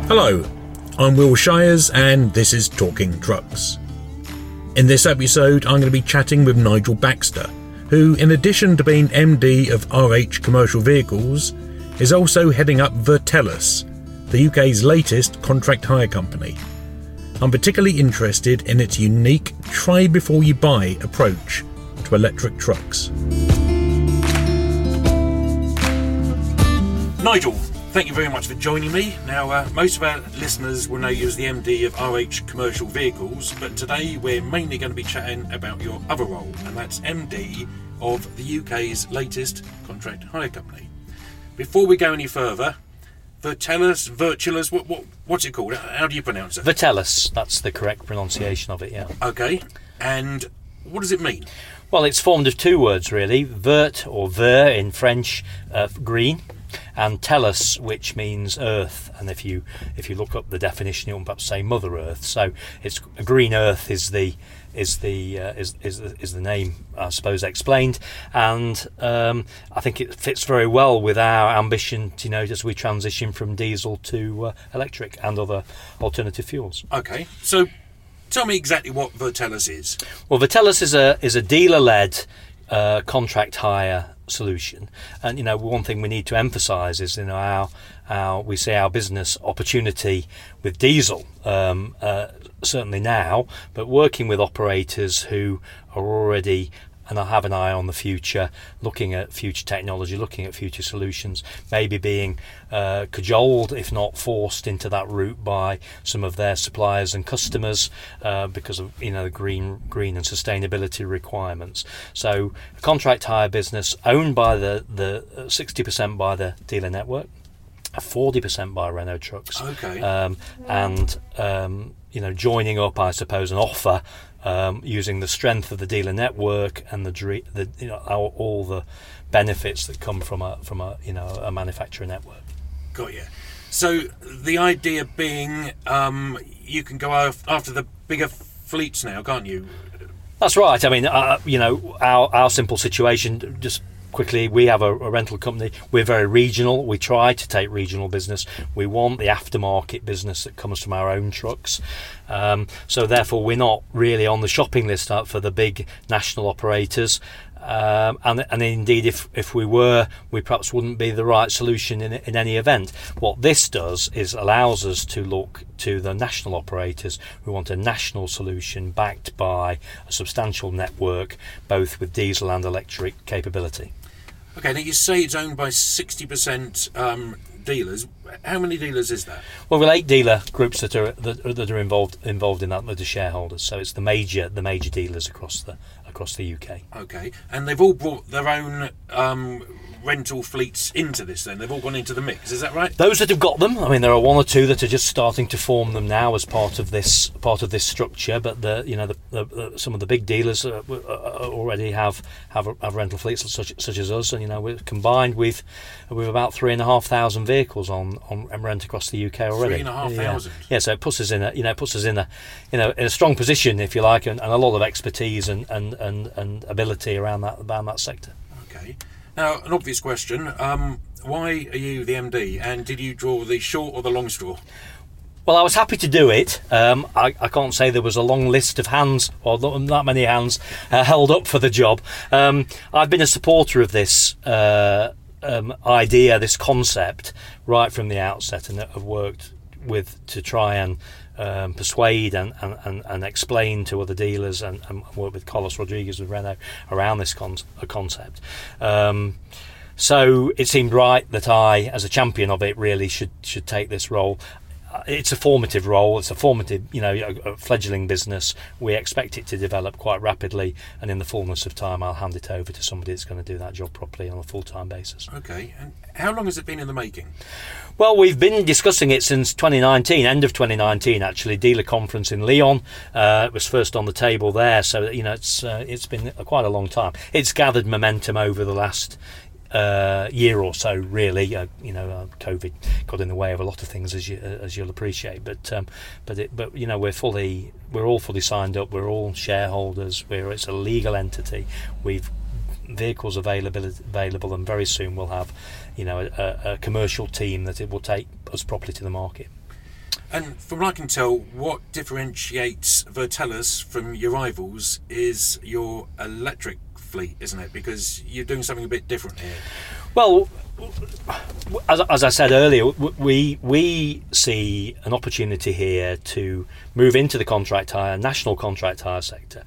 Hello, I'm Will Shires and this is Talking Trucks. In this episode I'm going to be chatting with Nigel Baxter, who in addition to being MD of RH Commercial Vehicles is also heading up Vertellus, the UK's latest contract hire company. I'm particularly interested in its unique try before you buy approach to electric trucks. Nigel, thank you very much for joining me. Now, most of our listeners will know you as the MD of RH Commercial Vehicles, but today we're mainly going to be chatting about your other role, and that's MD of the UK's latest contract hire company. Before we go any further, Vertellus, what's it called? How do you pronounce it? Vertellus, that's the correct pronunciation of it, yeah. Okay, and what does it mean? Well, it's formed of two words, really. Vert, or ver in French, green, and tellus, which means earth. And if you look up the definition, you'll perhaps say Mother Earth. So it's green earth is the name, I suppose, explained, and I think it fits very well with our ambition, as we transition from diesel to electric and other alternative fuels. Okay, so tell me exactly what Vertellus is. Well, Vertellus is a dealer-led contract hire solution, and one thing we need to emphasise is we see our business opportunity with diesel, certainly now, but working with operators who are already and have an eye on the future, looking at future technology, looking at future solutions, maybe being cajoled, if not forced, into that route by some of their suppliers and customers because of the green and sustainability requirements. So, a contract hire business owned by the 60% by the dealer network, 40% by Renault Trucks. Okay. Joining up, I suppose, an offer. Using the strength of the dealer network and all the benefits that come from a manufacturer network. Got you. So the idea being, you can go after the bigger fleets now, can't you? That's right. I mean, our simple situation, just quickly, we have a rental company. We're very regional. We try to take regional business. We want the aftermarket business that comes from our own trucks. So therefore, we're not really on the shopping list for the big national operators. And indeed, if we were, we perhaps wouldn't be the right solution in any event. What this does is allows us to look to the national operators who want a national solution backed by a substantial network, both with diesel and electric capability. Okay, now you say it's owned by 60% dealers. How many dealers is that? Well, we've 8 dealer groups that are involved in that, that are shareholders. So it's the major dealers across the UK. Okay, and they've all brought their own rental fleets into this. Then they've all gone into the mix. Is that right? Those that have got them. I mean, there are one or two that are just starting to form them now as part of this structure. But some of the big dealers already have rental fleets such as us, and we're combined with about 3,500 vehicles on rent across the UK already. 3,500. Yeah, so it puts us in a strong position, if you like, and a lot of expertise and ability around that sector. Okay. Now, an obvious question: why are you the MD, and did you draw the short or the long straw? Well, I was happy to do it. I can't say there was a long list of hands, or that many hands held up for the job. I've been a supporter of this idea, this concept, right from the outset, and have worked to try and persuade and explain to other dealers and work with Carlos Rodriguez with Renault around this concept. So it seemed right that I, as a champion of it, really should take this role. It's a formative role. It's a formative, a fledgling business. We expect it to develop quite rapidly, and in the fullness of time, I'll hand it over to somebody that's going to do that job properly on a full-time basis. Okay. And how long has it been in the making? Well, we've been discussing it since 2019, end of 2019, actually. Dealer conference in Lyon. It was first on the table there, so it's been quite a long time. It's gathered momentum over the last year or so, really. COVID got in the way of a lot of things, as you'll appreciate. But we're all fully signed up. We're all shareholders. It's a legal entity. We've vehicles available, and very soon we'll have, a commercial team that it will take us properly to the market. And from what I can tell, what differentiates Vertellus from your rivals is your electric fleet, isn't it? Because you're doing something a bit different here. Well, as I said earlier, we see an opportunity here to move into the national contract hire sector.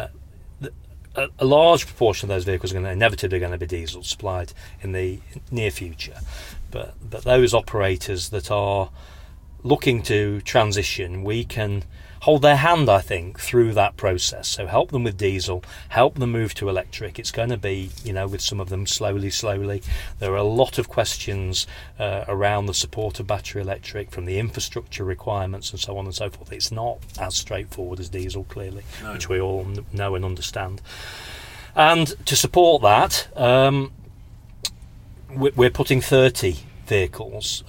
A large proportion of those vehicles are inevitably going to be diesel supplied in the near future, but those operators that are looking to transition, we can hold their hand, I think, through that process. So help them with diesel, help them move to electric. It's going to be, with some of them slowly. There are a lot of questions around the support of battery electric, from the infrastructure requirements and so on and so forth. It's not as straightforward as diesel, clearly, no. Which we all know and understand. And to support that, we're putting 30 vehicles,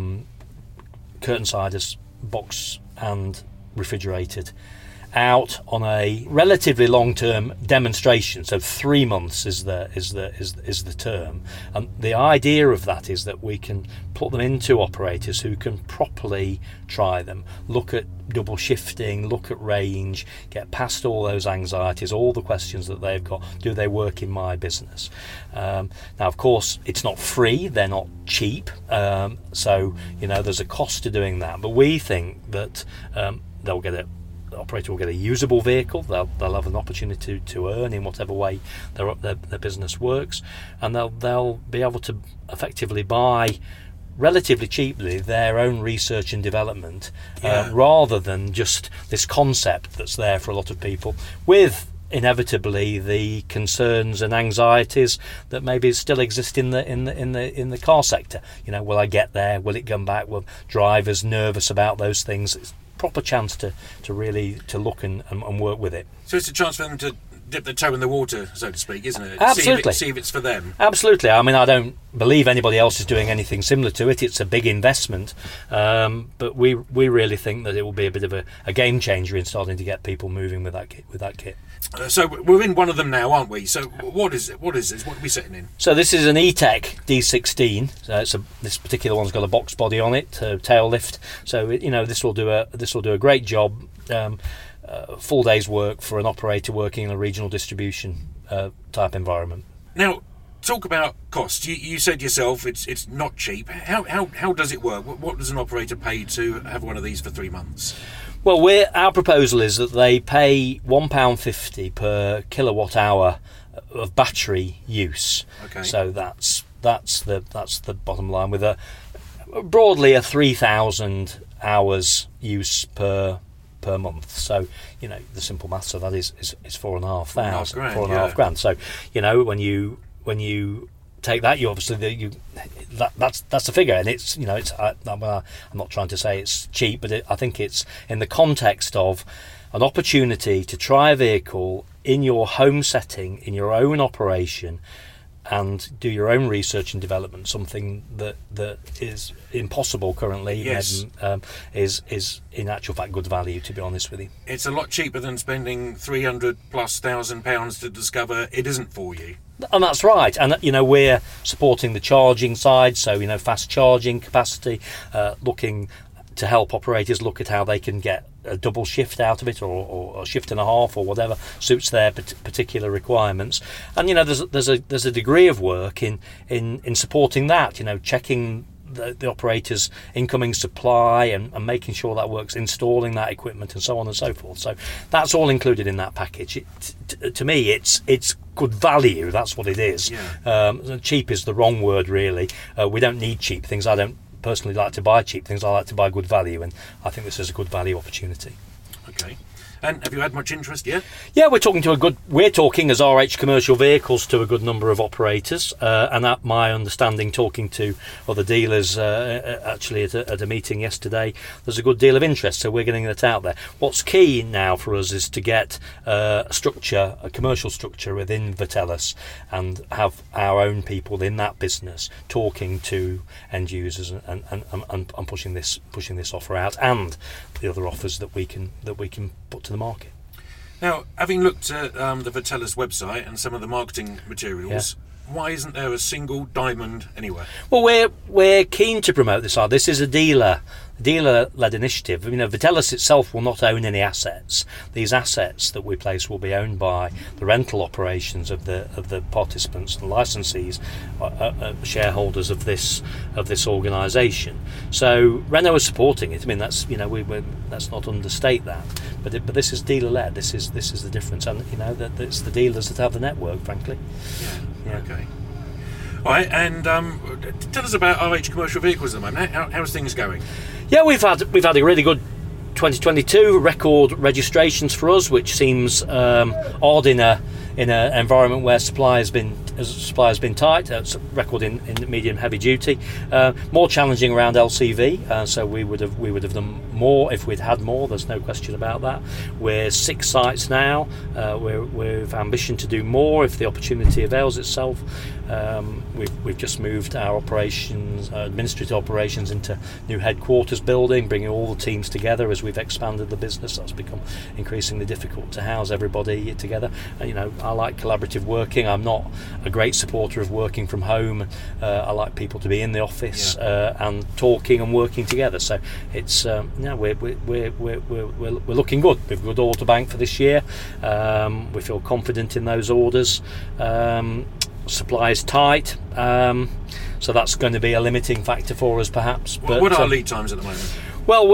curtain siders, box and refrigerated, out on a relatively long-term demonstration. So 3 months is the term, and the idea of that is that we can put them into operators who can properly try them, look at double shifting, look at range, get past all those anxieties, all the questions that they've got. Do they work in my business? Now, of course, it's not free, they're not cheap, so there's a cost to doing that, but we think that the operator will get a usable vehicle. They'll have an opportunity to earn in whatever way their business works, and they'll be able to effectively buy relatively cheaply their own research and development, rather than just this concept that's there for a lot of people, with inevitably the concerns and anxieties that maybe still exist in the car sector. Will I get there? Will it come back? Will drivers nervous about those things? It's a proper chance to really look and work with it. So it's a chance for them to dip their toe in the water, so to speak, isn't it? Absolutely. See if it's for them. Absolutely. I mean, I don't believe anybody else is doing anything similar to it. It's a big investment, but we really think that it will be a bit of a game changer in starting to get people moving with that kit. So we're in one of them now, aren't we? So what is it? What is this? What are we sitting in? So this is an E-Tech D16. This particular one's got a box body on it, tail lift. So this will do a great job. Full day's work for an operator working in a regional distribution type environment. Now, talk about cost. You said yourself it's not cheap. How does it work? What does an operator pay to have one of these for 3 months? Well, our proposal is that they pay £1.50 per kilowatt hour of battery use. Okay. So that's the bottom line, with broadly a 3,000 hours use per month. So the simple maths of that is 4,500. £4,500. So when you take that, you obviously that's the figure, and it's I'm not trying to say it's cheap, but I think it's in the context of an opportunity to try a vehicle in your home setting, in your own operation, and do your own research and development, something that is impossible currently. Yes. Is in actual fact good value, to be honest with you. It's a lot cheaper than spending £300,000+ to discover it isn't for you. And that's right. And we're supporting the charging side, so fast charging capacity, looking to help operators look at how they can get a double shift out of it, or a shift and a half, or whatever suits their particular requirements. And there's a degree of work in supporting that, checking the operator's incoming supply and making sure that works, installing that equipment and so on and so forth. So that's all included in that package. To me, it's good value. That's what it is. Yeah. Cheap is the wrong word, really. We don't need cheap things. I don't personally like to buy cheap things. I like to buy good value, and I think this is a good value opportunity. Okay. And have you had much interest yet? Yeah, we're talking as RH Commercial Vehicles to a good number of operators, and at my understanding, talking to other dealers actually at a meeting yesterday, there's a good deal of interest, so we're getting that out there. What's key now for us is to get a commercial structure within Vertellus, and have our own people in that business talking to end users and pushing this offer out, and the other offers that we can put to the market. Now, having looked at the Vertellus website and some of the marketing materials, why isn't there a single diamond anywhere? Well, we're keen to promote this. This is a dealer dealer-led initiative. Vitelis itself will not own any assets. These assets that we place will be owned by the rental operations of the participants and licensees, shareholders of this organisation. So Renault is supporting it. That's let's not understate that. But this is dealer-led. This is the difference, and that it's the dealers that have the network, frankly. Yeah. Okay. All right, and tell us about RH Commercial Vehicles at the moment. How's things going? Yeah, we've had a really good 2022, record registrations for us, which seems odd in an environment where supply has been tight. It's a record in medium heavy duty, more challenging around LCV. So we would have done more if we'd had more. There's no question about that. We're 6 sites now. We've ambition to do more if the opportunity avails itself. We've just moved our operations, administrative operations, into new headquarters building, bringing all the teams together as we've expanded the business. That's become increasingly difficult to house everybody together. I like collaborative working. I'm not a great supporter of working from home. I like people to be in the office and talking and working together. So it's we're looking good. We've got a good order bank for this year. We feel confident in those orders. Supply is tight, so that's going to be a limiting factor for us, perhaps. But what are lead times at the moment? Well,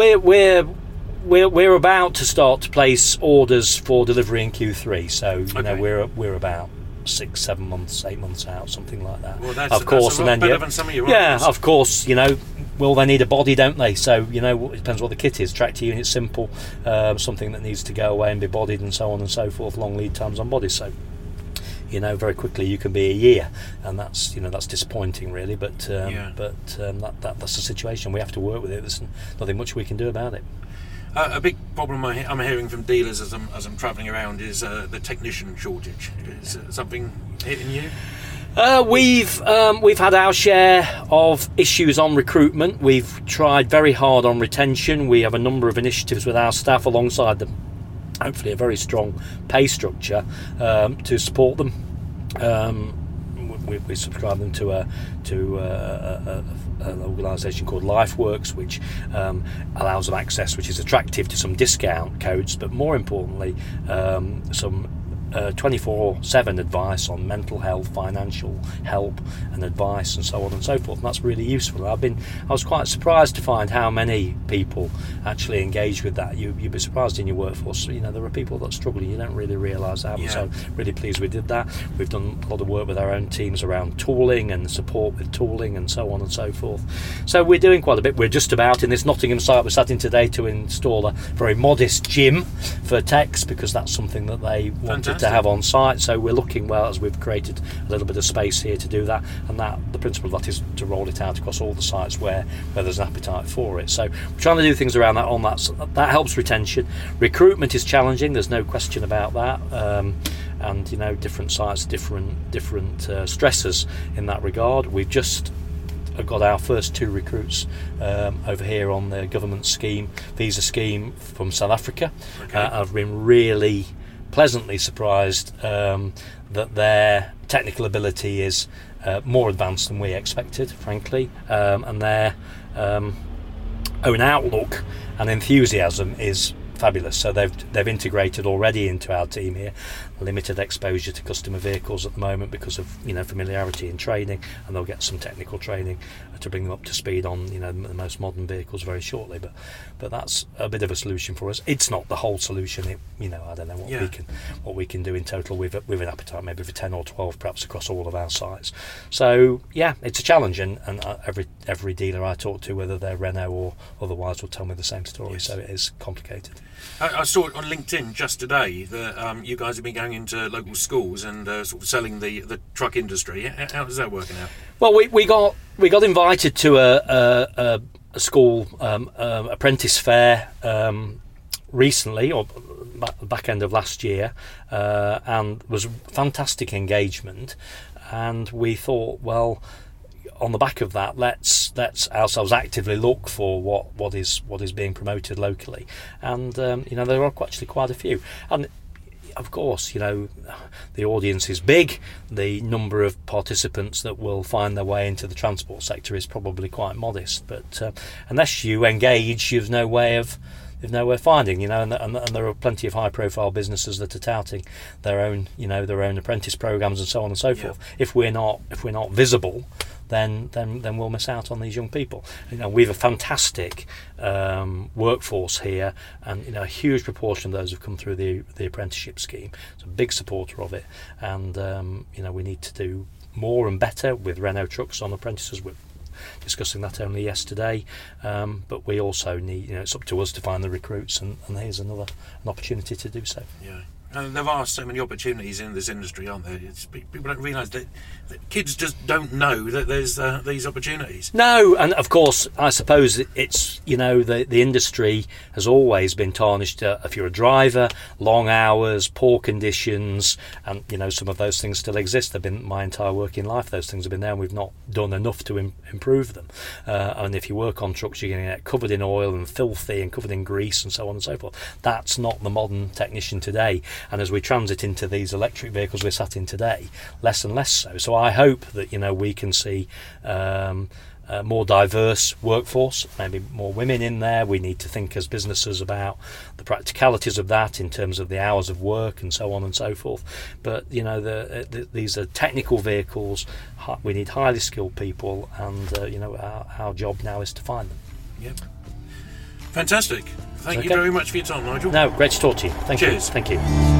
we're about to start to place orders for delivery in Q3. So we're about 6, 7 months, 8 months out, something like that. Well, that's a lot better than some of your others. Of course. Well, they need a body, don't they? So it depends what the kit is. Tractor unit, simple, something that needs to go away and be bodied, and so on and so forth. Long lead times on bodies. So very quickly you can be a year, and that's disappointing, really. But that's the situation. We have to work with it. There's nothing much we can do about it. A big problem I'm hearing from dealers as I'm travelling around is the technician shortage. Is something hitting you? We've had our share of issues on recruitment. We've tried very hard on retention. We have a number of initiatives with our staff alongside them. Hopefully a very strong pay structure to support them. We subscribe them to an organisation called LifeWorks, which allows them access, which is attractive to some discount codes, but more importantly some 24/7 advice on mental health, financial help and advice, and so on and so forth. And that's really useful. I was quite surprised to find how many people actually engage with that. You'd be surprised in your workforce. There are people that struggle. You don't really realise that. Yeah. So really pleased we did that. We've done a lot of work with our own teams around tooling and support with tooling and so on and so forth. So we're doing quite a bit. We're just about in this Nottingham site we're sat in today to install a very modest gym for techs, because that's something that they wanted to have on site. So we're looking as we've created a little bit of space here to do that, and the principle of that is to roll it out across all the sites where there's an appetite for it. So we're trying to do things around that on that. So that helps retention. Recruitment is challenging, there's no question about that. And different sites, different stressors in that regard. We've just got our first 2 recruits over here on the government visa scheme from South Africa. Okay. I've been really pleasantly surprised that their technical ability is more advanced than we expected, frankly, and their own outlook and enthusiasm is fabulous. So they've integrated already into our team here. Limited exposure to customer vehicles at the moment because of familiarity and training, and they'll get some technical training to bring them up to speed on the most modern vehicles very shortly. But that's a bit of a solution for us. It's not the whole solution. I don't know what we can do in total. We've an appetite maybe for 10 or 12 perhaps across all of our sites. So it's a challenge, and every dealer I talk to, whether they're Renault or otherwise, will tell me the same story. Yes. So it is complicated. I saw it on LinkedIn just today that you guys have been going into local schools and sort of selling the truck industry. How is that working out? Well, we got invited to a school apprentice fair recently, or back end of last year, and was fantastic engagement. And we thought, well, on the back of that, let's ourselves actively look for what is being promoted locally, and there are actually quite a few. And of course, the audience is big. The number of participants that will find their way into the transport sector is probably quite modest. But unless you engage, you've no way of finding, and there are plenty of high-profile businesses that are touting their own apprentice programs and so on and so forth. If we're not visible, then we'll miss out on these young people. We have a fantastic workforce here, and a huge proportion of those have come through the apprenticeship scheme. So a big supporter of it, and we need to do more and better with Renault Trucks on apprentices. We're discussing that only yesterday, but we also need, it's up to us to find the recruits, and here's an opportunity to do so. Yeah. And there are so many opportunities in this industry, aren't there? People don't realise that kids just don't know that there's these opportunities. No, and of course, I suppose it's, the industry has always been tarnished. If you're a driver, long hours, poor conditions, and, some of those things still exist. They've been my entire working life. Those things have been there, and we've not done enough to improve them. And if you work on trucks, you're going to get covered in oil and filthy and covered in grease and so on and so forth. That's not the modern technician today. And as we transit into these electric vehicles we're sat in today, less and less so. So I hope that we can see a more diverse workforce, maybe more women in there. We need to think as businesses about the practicalities of that in terms of the hours of work and so on and so forth. But these are technical vehicles. We need highly skilled people, and our job now is to find them. Yep. Fantastic. Thank you very much for your time, Nigel. No, great to talk to you. Thank you. Cheers. Thank you.